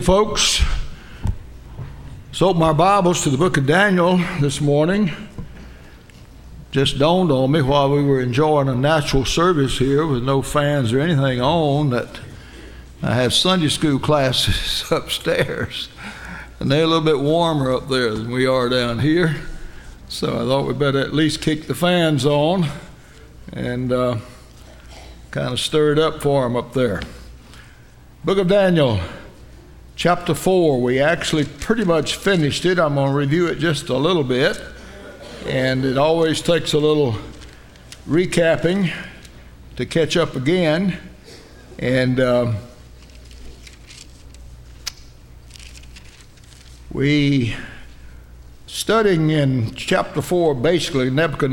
Folks, let's open our Bibles to the book of Daniel this morning. Just dawned on me while we were enjoying a natural service here with no fans or anything on that I have Sunday school classes upstairs, and they're a little bit warmer up there than we are down here. So I thought we'd better at least kick the fans on and kind of stir it up for them up there. Book of Daniel, chapter 4. We actually pretty much finished it. I'm going to review it just a little bit. And it always takes a little recapping to catch up again. And we, studying in chapter 4, basically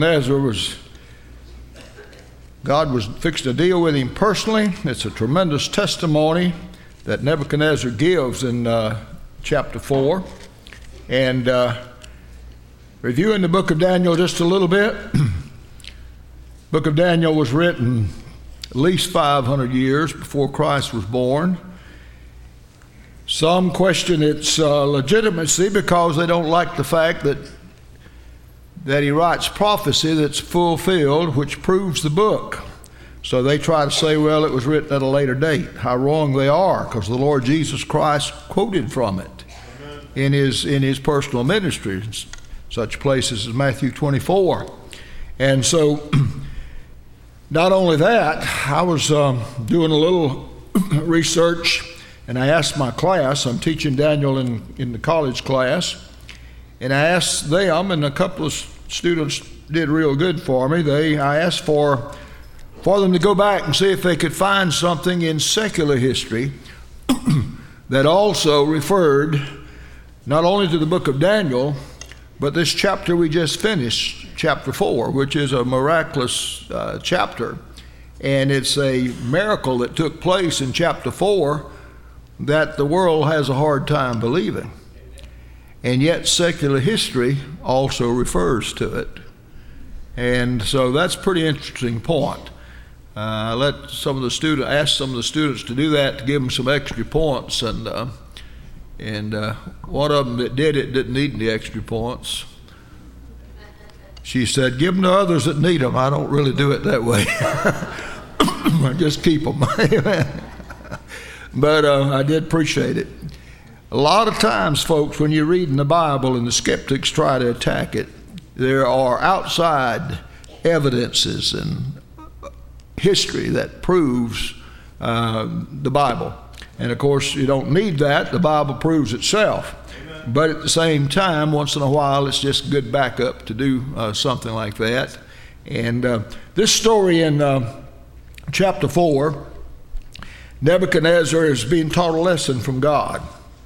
God was fixed to deal with him personally. It's a tremendous testimony that Nebuchadnezzar gives in chapter 4. And reviewing the book of Daniel just a little bit, book of Daniel was written at least 500 years before Christ was born. Some question its legitimacy because they don't like the fact that he writes prophecy that's fulfilled, which proves the book. So they try to say, well, it was written at a later date. How wrong they are, because the Lord Jesus Christ quoted from it in his personal ministry, such places as Matthew 24. And so, not only that, I was doing a little research, and I asked my class, I'm teaching Daniel in the college class, and I asked them, and a couple of students did real good for me. I asked for them to go back and see if they could find something in secular history that also referred not only to the book of Daniel, but this chapter we just finished, chapter 4, which is a miraculous chapter. And it's a miracle that took place in chapter 4 that the world has a hard time believing. And yet secular history also refers to it. And so that's a pretty interesting point. I asked some of the students to do that, to give them some extra points, and one of them that did it didn't need any extra points. She said, give them to others that need them. I don't really do it that way. I just keep them. But I did appreciate it. A lot of times, folks, when you're reading the Bible and the skeptics try to attack it, there are outside evidences and history that proves the Bible. And of course, you don't need that. The Bible proves itself. Amen. But at the same time, once in a while, it's just good backup to do something like that. And this story in chapter 4, Nebuchadnezzar is being taught a lesson from God.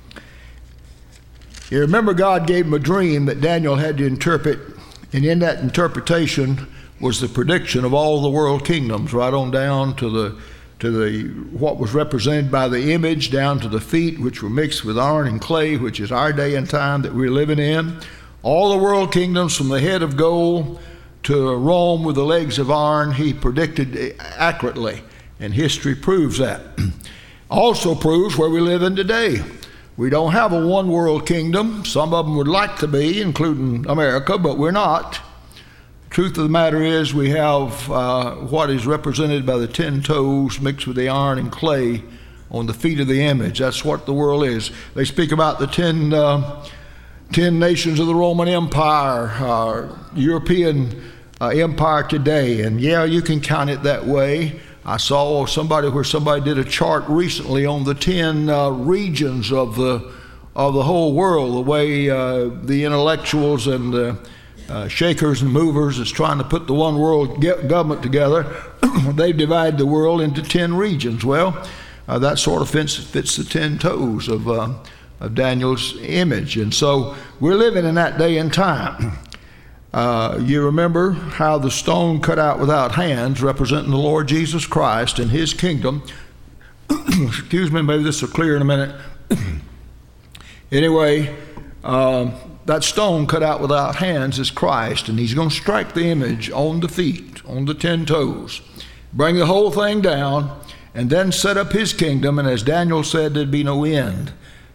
You remember God gave him a dream that Daniel had to interpret, and in that interpretation was the prediction of all the world kingdoms, right on down to the what was represented by the image, down to the feet, which were mixed with iron and clay, which is our day and time that we're living in. All the world kingdoms, from the head of gold to Rome with the legs of iron, he predicted accurately, and history proves that. Also proves where we live in today. We don't have a one world kingdom. Some of them would like to be, including America, but we're not. Truth of the matter is, we have what is represented by the 10 toes mixed with the iron and clay on the feet of the image. That's what the world is. They speak about the 10 nations of the Roman Empire, European empire today, and yeah, you can count it that way. I saw somebody did a chart recently on the 10 regions of the whole world, the way the intellectuals and the shakers and movers is trying to put the one world government together. They've divided the world into 10 regions. Well, that sort of fits the 10 toes of Daniel's image. And so we're living in that day and time. You remember how the stone cut out without hands, representing the Lord Jesus Christ and his kingdom. Excuse me, maybe this will clear in a minute. Anyway, that stone cut out without hands is Christ, and he's going to strike the image on the feet, on the 10 toes, bring the whole thing down, and then set up his kingdom. And as Daniel said, there'd be no end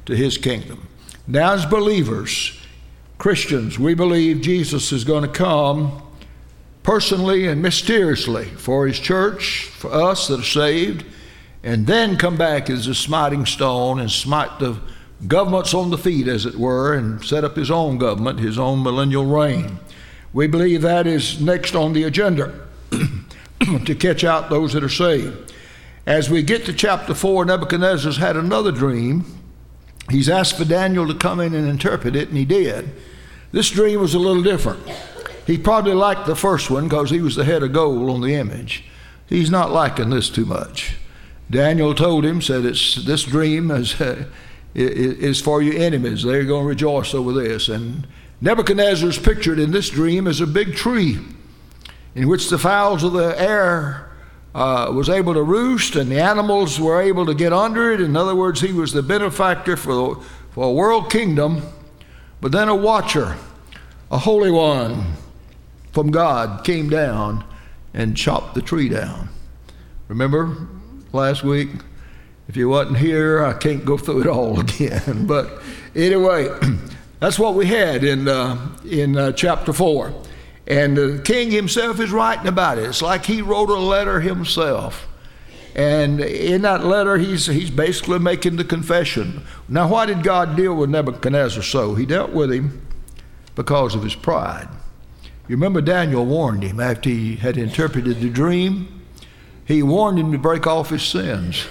to his kingdom. Now, as believers, Christians, we believe Jesus is going to come personally and mysteriously for his church, for us that are saved, and then come back as a smiting stone and smite the governments on the feet, as it were, and set up his own government, his own millennial reign. We believe that is next on the agenda to catch out those that are saved. As we get to chapter 4, Nebuchadnezzar's had another dream. He's asked for Daniel to come in and interpret it, and he did. This dream was a little different. He probably liked the first one because he was the head of gold on the image. He's not liking this too much. Daniel told him, said, this dream is for your enemies. They're going to rejoice over this. And Nebuchadnezzar is pictured in this dream as a big tree in which the fowls of the air was able to roost, and the animals were able to get under it. In other words, he was the benefactor for a world kingdom, but then a watcher, a holy one from God, came down and chopped the tree down. Remember last week? If you wasn't here, I can't go through it all again. But anyway, that's what we had in chapter 4. And the king himself is writing about it. It's like he wrote a letter himself. And in that letter, he's basically making the confession. Now, why did God deal with Nebuchadnezzar so? He dealt with him because of his pride. You remember Daniel warned him after he had interpreted the dream. He warned him to break off his sins.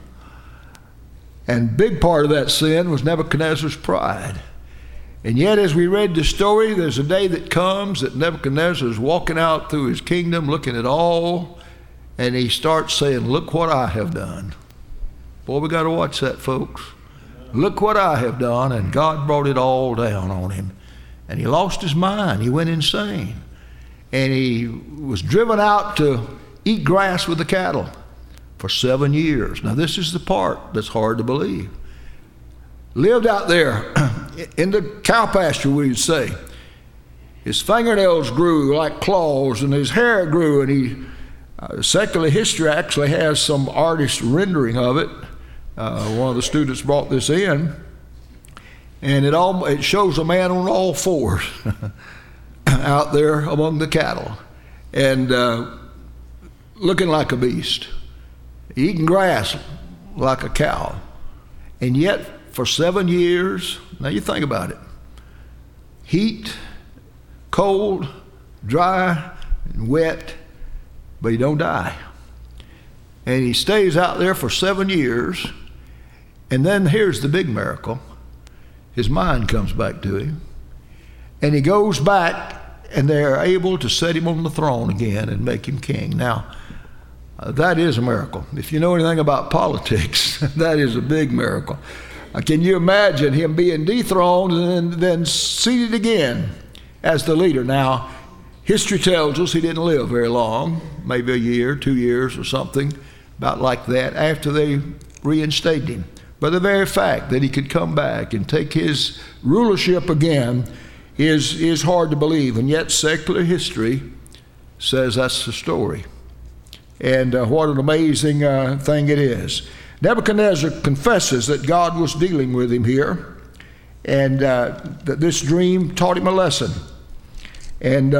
And big part of that sin was Nebuchadnezzar's pride. And yet, as we read the story, there's a day that comes that Nebuchadnezzar is walking out through his kingdom, looking at all, and he starts saying, look what I have done. Boy, we got to watch that, folks. Look what I have done. And God brought it all down on him. And he lost his mind. He went insane. And he was driven out to eat grass with the cattle for 7 years. Now, this is the part that's hard to believe. Lived out there in the cow pasture, we'd say. His fingernails grew like claws, and his hair grew, and he secular history actually has some artist rendering of it. One of the students brought this in, and it shows a man on all fours out there among the cattle, and looking like a beast, eating grass like a cow, and yet for 7 years, now you think about it, heat, cold, dry, and wet, but he don't die. And he stays out there for 7 years, and then here's the big miracle. His mind comes back to him, and he goes back, and they're able to set him on the throne again and make him king. Now, that is a miracle. If you know anything about politics, that is a big miracle. Can you imagine him being dethroned and then seated again as the leader? Now, history tells us he didn't live very long, maybe a year, 2 years or something, about like that, after they reinstated him. But the very fact that he could come back and take his rulership again is hard to believe. And yet secular history says that's the story. And what an amazing thing it is. Nebuchadnezzar confesses that God was dealing with him here, and that this dream taught him a lesson. And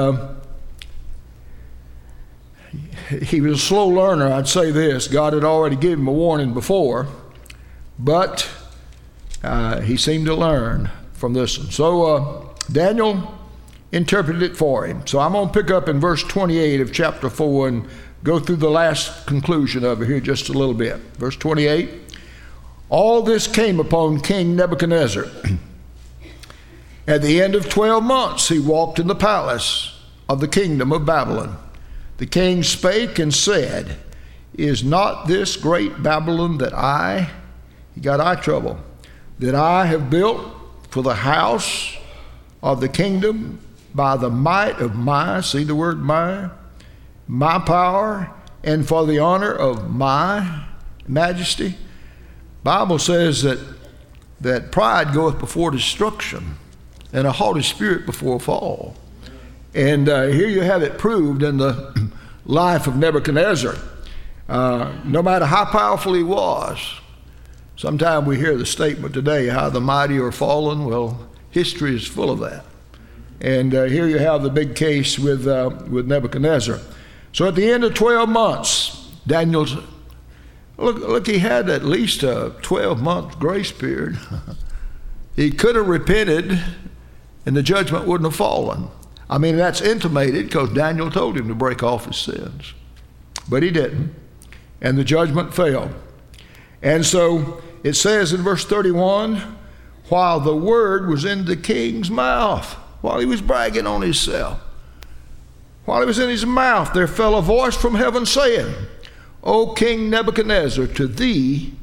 he was a slow learner, I'd say this. God had already given him a warning before, but he seemed to learn from this one. So Daniel interpreted it for him. So I'm going to pick up in verse 28 of chapter 4 and go through the last conclusion of it here just a little bit. Verse 28, all this came upon King Nebuchadnezzar. At the end of 12 months, he walked in the palace of the kingdom of Babylon. The king spake and said, is not this great Babylon that he got eye trouble, that I have built for the house of the kingdom by the might of see the word my power, and for the honor of my majesty. Bible says that pride goeth before destruction, and a haughty spirit before a fall. And here you have it proved in the life of Nebuchadnezzar. No matter how powerful he was, Sometimes we hear the statement today, how the mighty are fallen. Well, history is full of that. And here you have the big case with Nebuchadnezzar. So at the end of 12 months, Daniel's, look, he had at least a 12-month grace period. He could have repented and the judgment wouldn't have fallen. I mean, that's intimated because Daniel told him to break off his sins. But he didn't. And the judgment fell. And so it says in verse 31, while the word was in the king's mouth, while he was bragging on himself, while it was in his mouth, there fell a voice from heaven saying, O King Nebuchadnezzar, to thee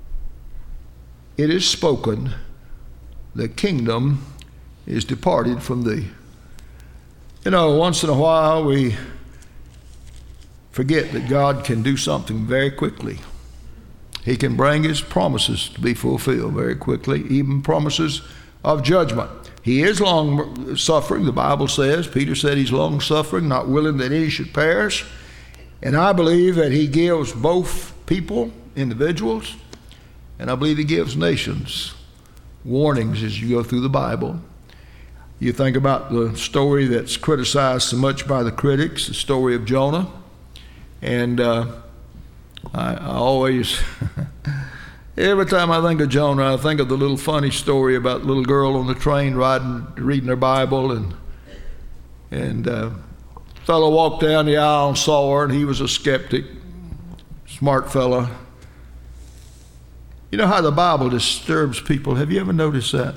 it is spoken, the kingdom is departed from thee. You know, once in a while we forget that God can do something very quickly. He can bring his promises to be fulfilled very quickly, even promises of judgment. He is long suffering, the Bible says. Peter said he's long suffering, not willing that any should perish. And I believe that he gives both people, individuals, and I believe he gives nations warnings as you go through the Bible. You think about the story that's criticized so much by the critics, the story of Jonah. And I always, every time I think of Jonah, I think of the little funny story about the little girl on the train reading her Bible, and a fellow walked down the aisle and saw her, and he was a skeptic, smart fella. You know how the Bible disturbs people? Have you ever noticed that?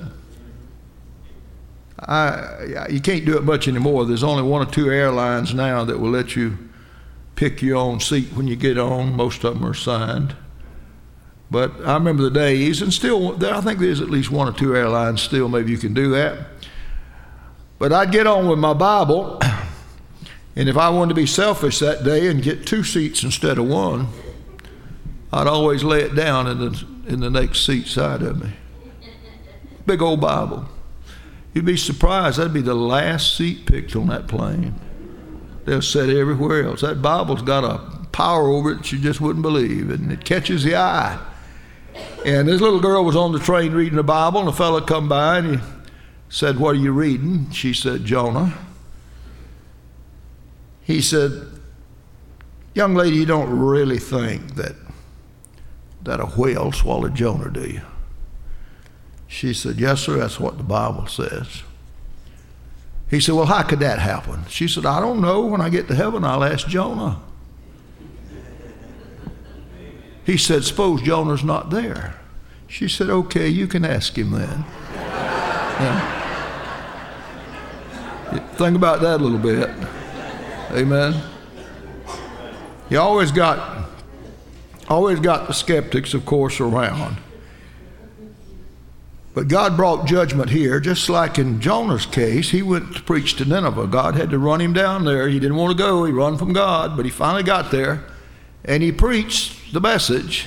You can't do it much anymore. There's only one or two airlines now that will let you pick your own seat when you get on. Most of them are assigned. But I remember the days, and still, I think there's at least one or two airlines still, maybe you can do that. But I'd get on with my Bible, and if I wanted to be selfish that day and get two seats instead of one, I'd always lay it down in the next seat side of me. Big old Bible. You'd be surprised, that'd be the last seat picked on that plane. They'll set everywhere else. That Bible's got a power over it that you just wouldn't believe, and it catches the eye. And this little girl was on the train reading the Bible, and a fellow come by and he said, what are you reading? She said, Jonah. He said, young lady, you don't really think that a whale swallowed Jonah, do you? She said, yes, sir, that's what the Bible says. He said, well, how could that happen? She said, I don't know. When I get to heaven, I'll ask Jonah. He said, suppose Jonah's not there. She said, okay, you can ask him then. Yeah. Think about that a little bit. Amen. You always got the skeptics, of course, around. But God brought judgment here, just like in Jonah's case. He went to preach to Nineveh. God had to run him down there. He didn't want to go. He ran from God, but he finally got there, and he preached the message,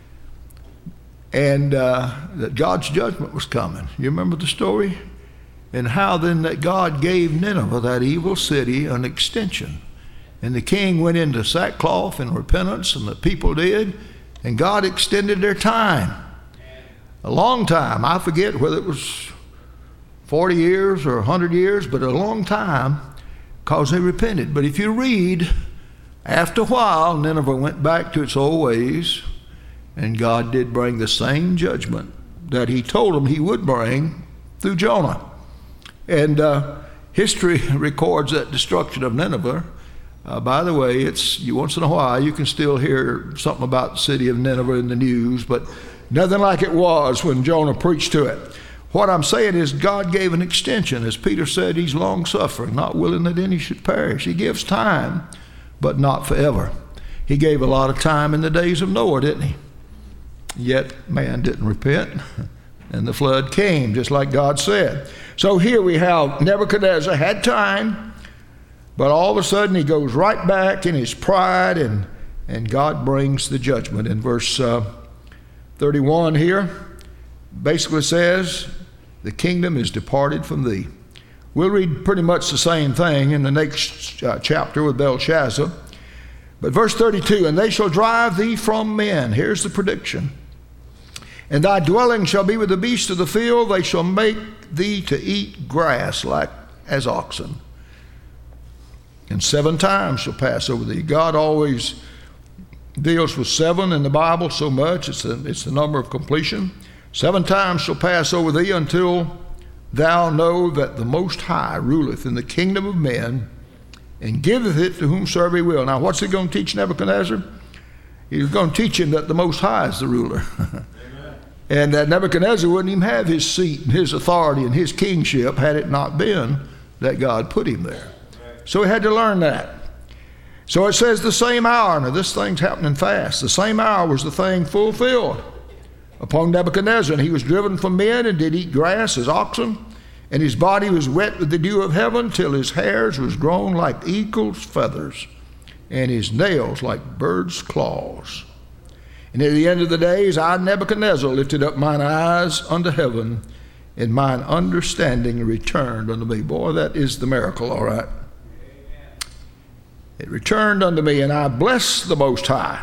and that God's judgment was coming. You remember the story? And how then that God gave Nineveh, that evil city, an extension. And the king went into sackcloth and repentance, and the people did, and God extended their time. A long time. I forget whether it was 40 years or 100 years, but a long time, because they repented. But if you read, after a while, Nineveh went back to its old ways, and God did bring the same judgment that he told them he would bring through Jonah. And history records that destruction of Nineveh. By the way, once in a while you can still hear something about the city of Nineveh in the news, but nothing like it was when Jonah preached to it. What I'm saying is God gave an extension. As Peter said, he's long-suffering, not willing that any should perish. He gives time, but not forever. He gave a lot of time in the days of Noah, didn't he? Yet man didn't repent, and the flood came, just like God said. So here we have Nebuchadnezzar had time, but all of a sudden he goes right back in his pride, and God brings the judgment. In verse 31 here basically says, the kingdom is departed from thee. We'll read pretty much the same thing in the next chapter with Belshazzar. But verse 32, and they shall drive thee from men. Here's the prediction. And thy dwelling shall be with the beasts of the field. They shall make thee to eat grass like as oxen. And 7 times shall pass over thee. God always deals with 7 in the Bible so much. It's the number of completion. 7 times shall pass over thee until thou know that the Most High ruleth in the kingdom of men and giveth it to whomsoever he will. Now, what's he going to teach Nebuchadnezzar? He's going to teach him that the Most High is the ruler. And that Nebuchadnezzar wouldn't even have his seat and his authority and his kingship had it not been that God put him there. So he had to learn that. So it says the same hour, now this thing's happening fast, the same hour was the thing fulfilled upon Nebuchadnezzar. And he was driven from men and did eat grass as oxen, and his body was wet with the dew of heaven till his hairs was grown like eagle's feathers, and his nails like birds' claws. And at the end of the days, I, Nebuchadnezzar, lifted up mine eyes unto heaven, and mine understanding returned unto me. Boy, that is the miracle, all right. It returned unto me, and I blessed the Most High.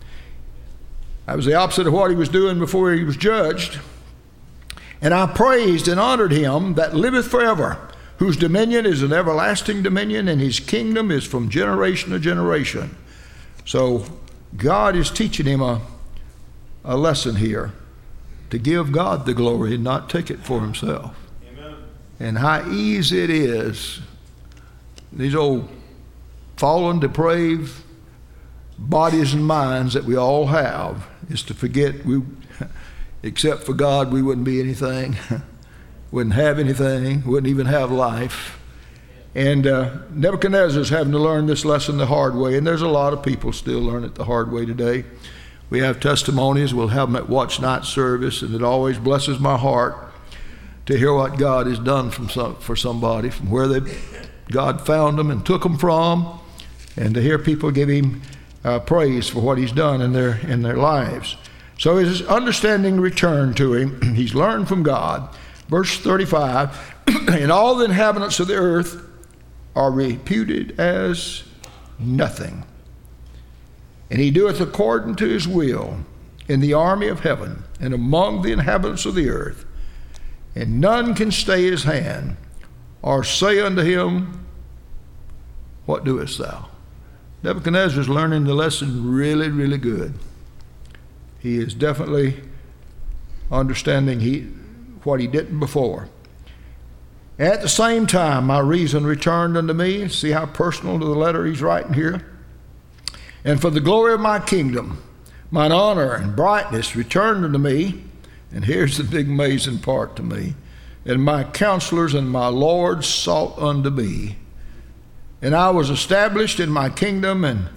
That was the opposite of what he was doing before he was judged. And I praised and honored him that liveth forever, whose dominion is an everlasting dominion, and his kingdom is from generation to generation. So God is teaching him a lesson here to give God the glory and not take it for himself. Amen. And how easy it is, these old fallen, depraved bodies and minds that we all have, is to forget except for God we wouldn't be anything, wouldn't have anything, wouldn't even have life. And Nebuchadnezzar's having to learn this lesson the hard way, and there's a lot of people still learn it the hard way today. We have testimonies, we'll have them at Watch Night service, and it always blesses my heart to hear what God has done for somebody, from where God found them and took them from, and to hear people give him praise for what he's done in their lives. So his understanding returned to him. He's learned from God. Verse 35, and all the inhabitants of the earth are reputed as nothing. And he doeth according to his will in the army of heaven and among the inhabitants of the earth. And none can stay his hand or say unto him, what doest thou? Nebuchadnezzar's learning the lesson really, really good. He is definitely understanding what he didn't before. At the same time, my reason returned unto me. See how personal to the letter he's writing here. And for the glory of my kingdom, mine honor and brightness returned unto me. And here's the big amazing part to me. And my counselors and my lords sought unto me. And I was established in my kingdom, and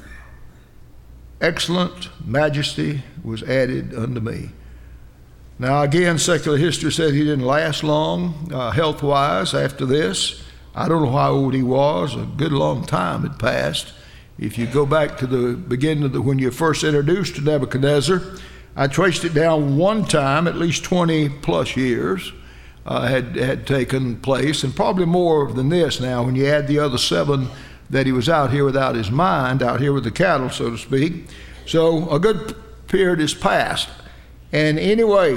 excellent majesty was added unto me. Now again, secular history says he didn't last long health-wise after this. I don't know how old he was. A good long time had passed. If you go back to the beginning of when you're first introduced to Nebuchadnezzar, I traced it down one time, at least 20 plus years had taken place, and probably more than this now when you add the other 7 that he was out here without his mind, out here with the cattle, so to speak. So a good period has passed. And anyway,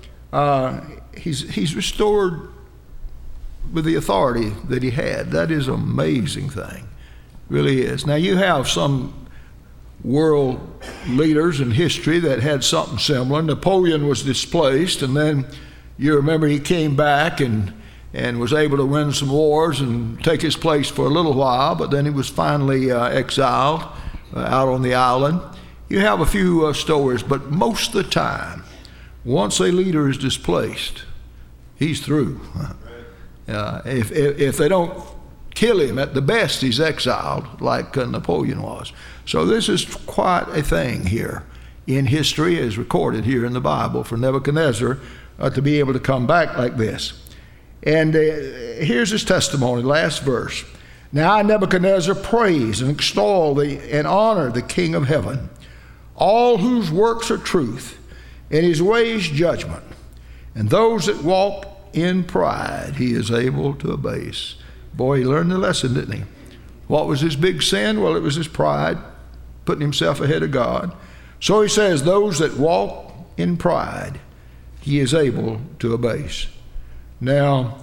he's restored with the authority that he had. That is an amazing thing. Really is. Now you have some world leaders in history that had something similar. Napoleon was displaced, and then you remember he came back and was able to win some wars and take his place for a little while, but then he was finally exiled out on the island. You have a few stories, but most of the time, once a leader is displaced, he's through. If they don't kill him, at the best he's exiled, like Napoleon was. So this is quite a thing here in history, as recorded here in the Bible, for Nebuchadnezzar to be able to come back like this. And here's his testimony, last verse. Now I, Nebuchadnezzar, praise and extol and honor the King of heaven, all whose works are truth, and his ways judgment, and those that walk in pride he is able to abase. Boy, he learned the lesson, didn't he? What was his big sin? Well, it was his pride, putting himself ahead of God. So he says, those that walk in pride he is able to abase. Now,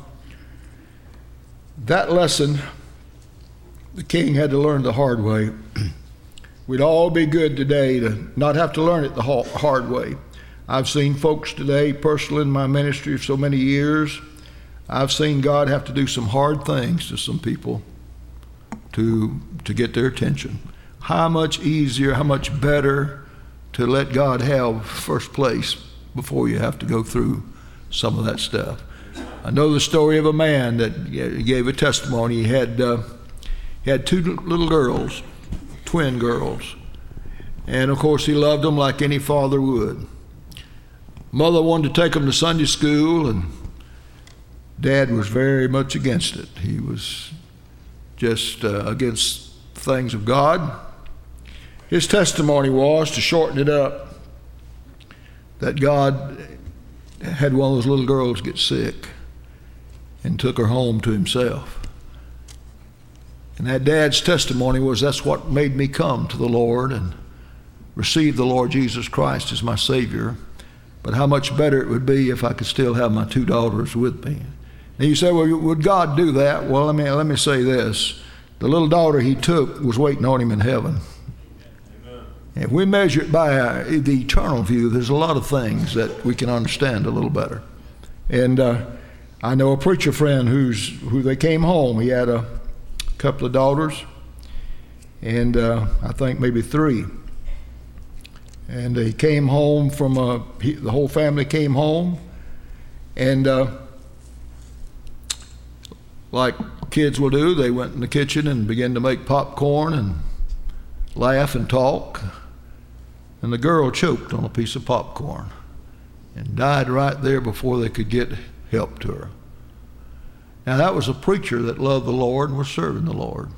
that lesson the king had to learn the hard way. We'd all be good today to not have to learn it the hard way. I've seen folks today, personally in my ministry of so many years, I've seen God have to do some hard things to some people to get their attention. How much easier, how much better to let God have first place before you have to go through some of that stuff. I know the story of a man that gave a testimony. He had two little girls, twin girls. And of course he loved them like any father would. Mother wanted to take them to Sunday school, and Dad was very much against it. He was just against things of God. His testimony was, to shorten it up, that God had one of those little girls get sick and took her home to himself. And that Dad's testimony was, that's what made me come to the Lord and receive the Lord Jesus Christ as my Savior. But how much better it would be if I could still have my two daughters with me. And you say, well, would God do that? Well, let me say this. The little daughter he took was waiting on him in heaven. Amen. If we measure it by the eternal view, there's a lot of things that we can understand a little better. And I know a preacher friend who they came home. He had a couple of daughters, and I think maybe three. And he came home from, the whole family came home, and like kids will do, they went in the kitchen and began to make popcorn and laugh and talk. And the girl choked on a piece of popcorn and died right there before they could get help to her. Now that was a preacher that loved the Lord and was serving the Lord.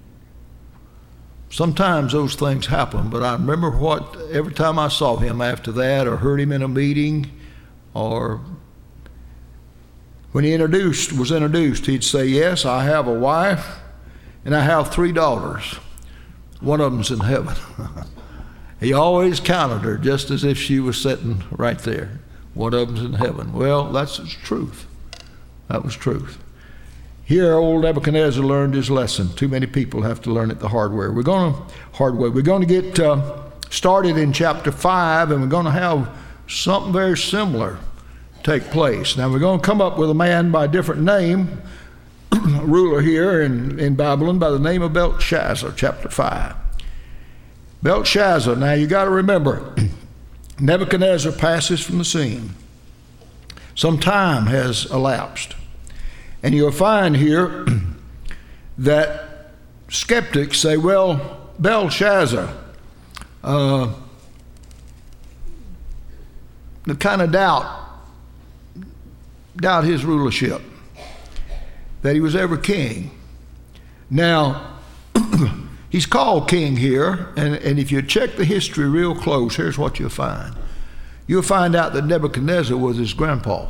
Sometimes those things happen, but I remember every time I saw him after that, or heard him in a meeting, or when he was introduced, he'd say, yes, I have a wife and I have 3 daughters. One of them's in heaven. He always counted her just as if she was sitting right there. One of them's in heaven. Well, that's the truth. That was truth. Here, old Nebuchadnezzar learned his lesson. Too many people have to learn it the hard way. We're going to get started in chapter 5, and we're going to have something very similar take place. Now, we're going to come up with a man by a different name, a ruler here in Babylon by the name of Belshazzar, chapter 5. Belshazzar, now you got to remember, Nebuchadnezzar passes from the scene. Some time has elapsed. And you'll find here that skeptics say, well, Belshazzar, they kind of doubt his rulership, that he was ever king. Now, he's called king here, and if you check the history real close, here's what you'll find. You'll find out that Nebuchadnezzar was his grandpa.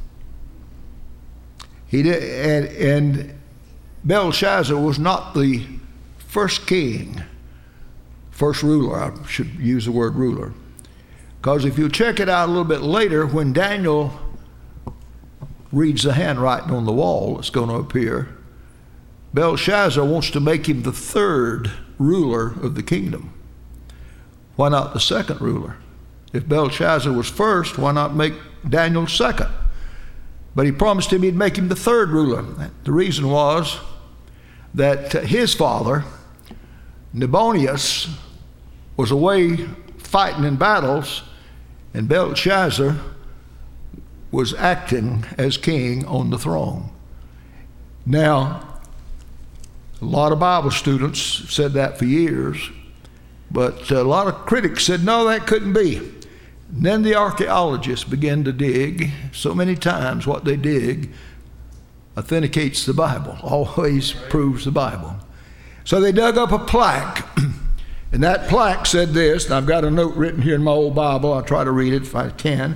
And Belshazzar was not the first king, first ruler. I should use the word ruler. Because if you check it out a little bit later, when Daniel reads the handwriting on the wall that's going to appear, Belshazzar wants to make him the 3rd ruler of the kingdom. Why not the 2nd ruler? If Belshazzar was first, why not make Daniel 2nd? But he promised him he'd make him the 3rd ruler. The reason was that his father, Nabonidus, was away fighting in battles, and Belshazzar was acting as king on the throne. Now, a lot of Bible students said that for years, but a lot of critics said, no, that couldn't be. And then the archaeologists began to dig. So many times what they dig authenticates the Bible, always proves the Bible. So they dug up a plaque, and that plaque said this, and I've got a note written here in my old Bible. I'll try to read it if I can.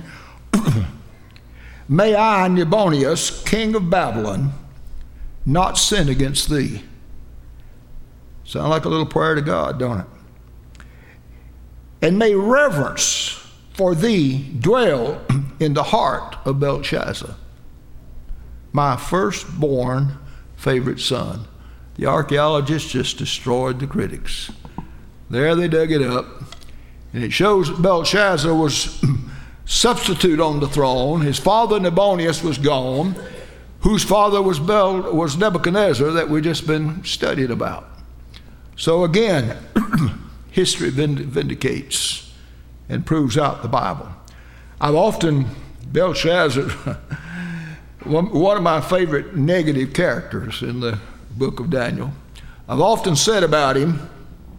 May I, Nabonidus, king of Babylon, not sin against thee. Sound like a little prayer to God, don't it? And may reverence for thee dwell in the heart of Belshazzar. My firstborn favorite son. The archaeologists just destroyed the critics. There they dug it up, and it shows that Belshazzar was substitute on the throne. His father Nabonius was gone, whose father was Nebuchadnezzar that we just been studying about. So again, history vindicates and proves out the Bible. Belshazzar, one of my favorite negative characters in the book of Daniel. I've often said about him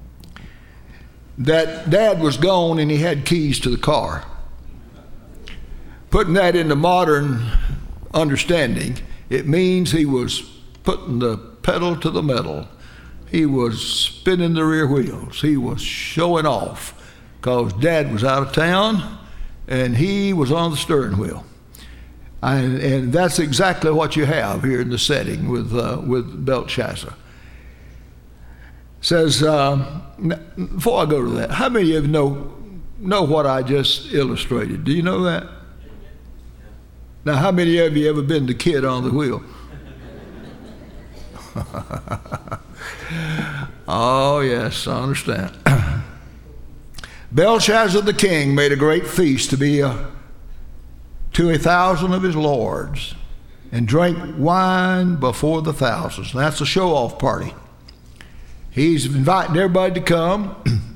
that Dad was gone and he had keys to the car. Putting that into modern understanding, it means he was putting the pedal to the metal. He was spinning the rear wheels. He was showing off because Dad was out of town and he was on the steering wheel. And that's exactly what you have here in the setting with Belshazzar. It says, before I go to that, how many of you know what I just illustrated? Do you know that? Now, how many of you ever been the kid on the wheel? Oh, yes, I understand. Belshazzar the king made a great feast to 1,000 of his lords, and drank wine before the thousands. And that's a show-off party. He's inviting everybody to come.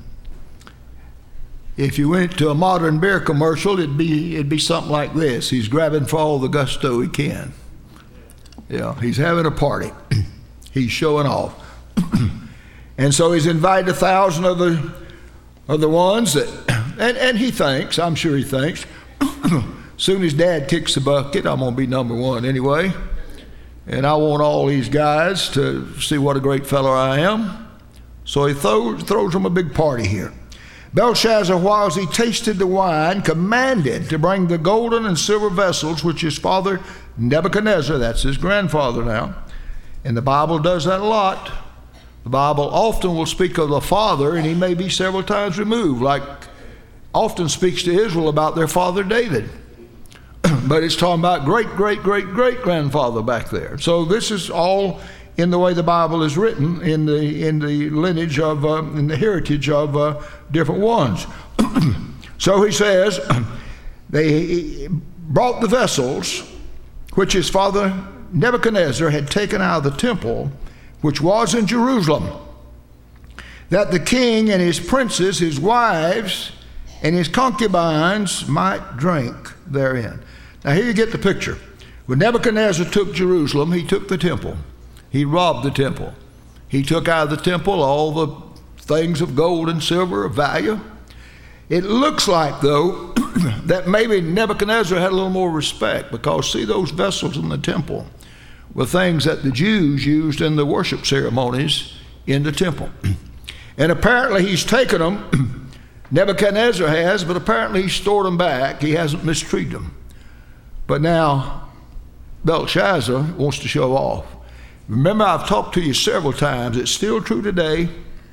If you went to a modern beer commercial, it'd be something like this. He's grabbing for all the gusto he can. Yeah, he's having a party. He's showing off. And so he's invited 1,000 of the ones that, and he thinks, I'm sure he thinks, soon as Dad kicks the bucket, I'm going to be number one anyway. And I want all these guys to see what a great fellow I am. So he throws them a big party here. Belshazzar, whilst he tasted the wine, commanded to bring the golden and silver vessels which his father Nebuchadnezzar, that's his grandfather now, and the Bible does that a lot. The Bible often will speak of the father, and he may be several times removed, like often speaks to Israel about their father David. But it's talking about great-great-great-great-grandfather back there. So this is all in the way the Bible is written, in the lineage of, in the heritage of different ones. So he says, they brought the vessels which his father Nebuchadnezzar had taken out of the temple, which was in Jerusalem, that the king and his princes, his wives, and his concubines might drink therein. Now here you get the picture. When Nebuchadnezzar took Jerusalem, he took the temple. He robbed the temple. He took out of the temple all the things of gold and silver of value. It looks like, though, that maybe Nebuchadnezzar had a little more respect, because see, those vessels in the temple were things that the Jews used in the worship ceremonies in the temple. And apparently he's taken them, Nebuchadnezzar has, but apparently he stored them back. He hasn't mistreated them. But now Belshazzar wants to show off. Remember, I've talked to you several times. It's still true today.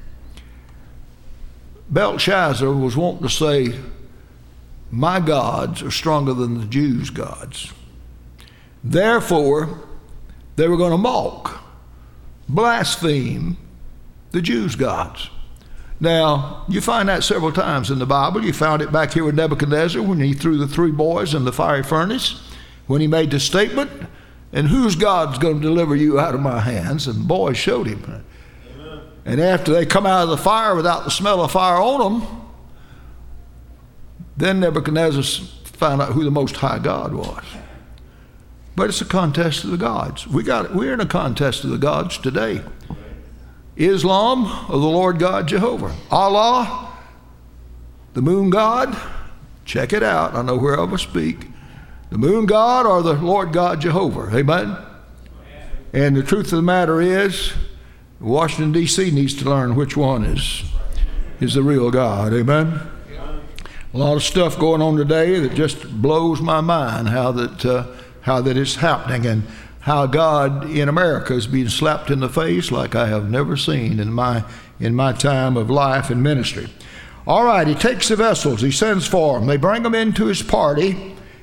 Belshazzar was wanting to say, my gods are stronger than the Jews' gods. Therefore, they were going to mock, blaspheme the Jews' gods. Now, you find that several times in the Bible. You found it back here with Nebuchadnezzar when he threw the 3 boys in the fiery furnace, when he made the statement, and whose God's going to deliver you out of my hands? And the boys showed him. Amen. And after they come out of the fire without the smell of fire on them, then Nebuchadnezzar found out who the Most High God was. But it's a contest of the gods. We're in a contest of the gods today. Islam or the Lord God Jehovah. Allah, the moon god, check it out. I know wherever I speak. The moon god or the Lord God Jehovah. Amen? And the truth of the matter is, Washington, D.C. needs to learn which one is the real God. Amen? A lot of stuff going on today that just blows my mind, how that it's happening, and how God in America is being slapped in the face like I have never seen in my time of life and ministry. All right, he takes the vessels, he sends for them, they bring them into his party,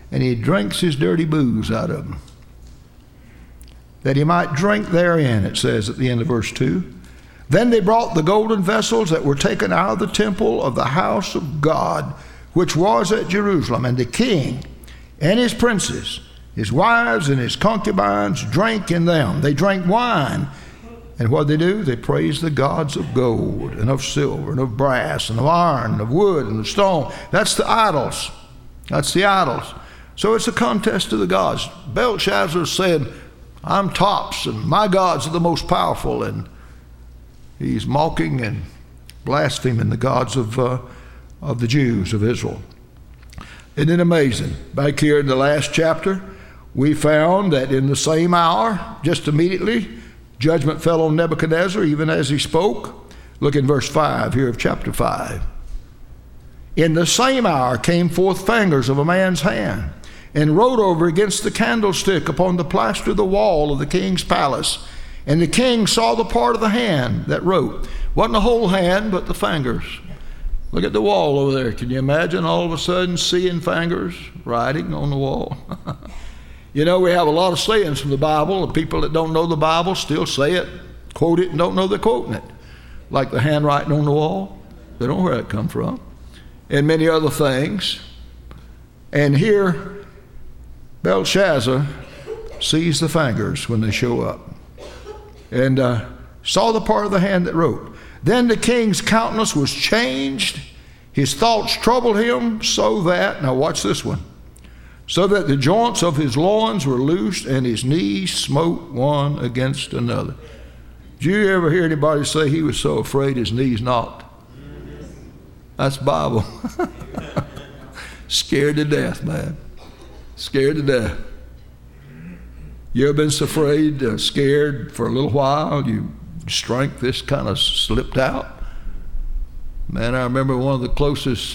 and he drinks his dirty booze out of them, that he might drink therein, it says at the end of verse 2. Then they brought the golden vessels that were taken out of the temple of the house of God, which was at Jerusalem, and the king and his princes, his wives and his concubines, drank in them. They drank wine. And what did they do? They praised the gods of gold and of silver and of brass and of iron and of wood and of stone. That's the idols. That's the idols. So it's a contest of the gods. Belshazzar said, I'm tops and my gods are the most powerful. And he's mocking and blaspheming the gods of the Jews of Israel. Isn't it amazing? Back here in the last chapter, we found that in the same hour, just immediately, judgment fell on Nebuchadnezzar even as he spoke. Look in verse 5 here of chapter 5. In the same hour came forth fingers of a man's hand, and wrote over against the candlestick upon the plaster of the wall of the king's palace. And the king saw the part of the hand that wrote. Wasn't the whole hand, but the fingers. Look at the wall over there. Can you imagine all of a sudden seeing fingers writing on the wall? You know, we have a lot of sayings from the Bible. The people that don't know the Bible still say it, quote it, and don't know they're quoting it. Like the handwriting on the wall. They don't know where that come from. And many other things. And here, Belshazzar sees the fingers when they show up. And saw the part of the hand that wrote. Then the king's countenance was changed. His thoughts troubled him so that, now watch this one, so that the joints of his loins were loosed and his knees smote one against another. Did you ever hear anybody say he was so afraid his knees knocked? That's Bible. Scared to death, man. Scared to death. You ever been so afraid, scared for a little while, your strength just kind of slipped out? Man, I remember one of the closest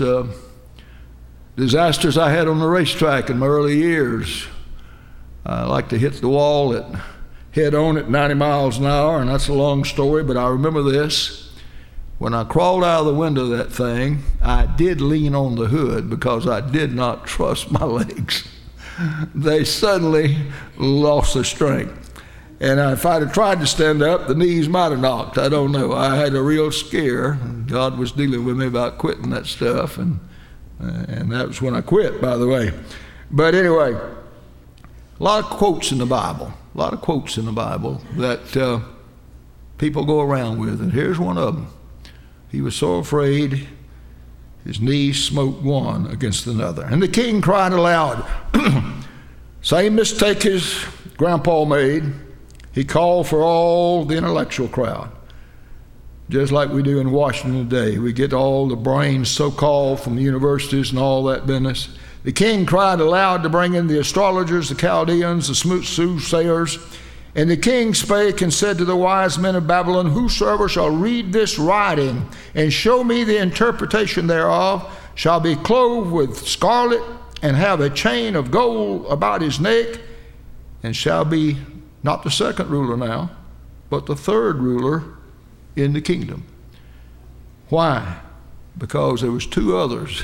disasters I had on the racetrack in my early years. I like to hit the wall head on at 90 miles an hour, and that's a long story, but I remember this. When I crawled out of the window of that thing, I did lean on the hood because I did not trust my legs. They suddenly lost their strength. And if I'd have tried to stand up, the knees might have knocked. I don't know. I had a real scare. God was dealing with me about quitting that stuff, and that was when I quit, by the way. But anyway, a lot of quotes in the Bible. A lot of quotes in the Bible that people go around with. And here's one of them. He was so afraid, his knees smote one against another. And the king cried aloud. Same mistake his grandpa made. He called for all the intellectual crowd. Just like we do in Washington today. We get all the brains so-called from the universities and all that business. The king cried aloud to bring in the astrologers, the Chaldeans, the soothsayers. And the king spake and said to the wise men of Babylon, whosoever shall read this writing and show me the interpretation thereof shall be clothed with scarlet and have a chain of gold about his neck, and shall be not the second ruler now, but the third ruler in the kingdom. Why? Because there was two others.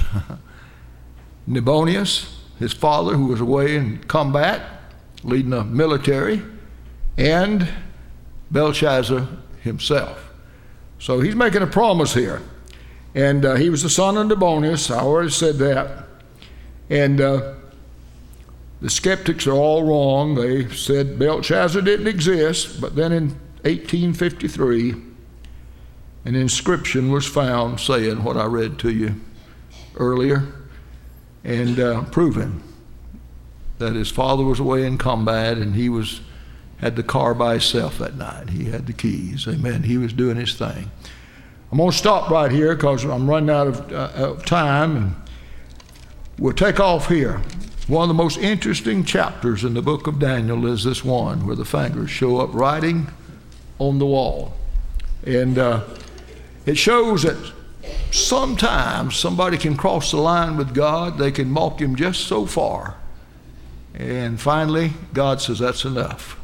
Nabonius, his father, who was away in combat, leading a military, and Belshazzar himself. So he's making a promise here. And he was the son of Nabonius. I already said that. And the skeptics are all wrong. They said Belshazzar didn't exist. But then in 1853, an inscription was found saying what I read to you earlier, and proving that his father was away in combat, and he had the car by himself that night. He had the keys. Amen. He was doing his thing. I'm going to stop right here because I'm running out of time, and we'll take off here. One of the most interesting chapters in the book of Daniel is this one where the fingers show up writing on the wall. And it shows that sometimes somebody can cross the line with God. They can mock him just so far. And finally, God says, that's enough.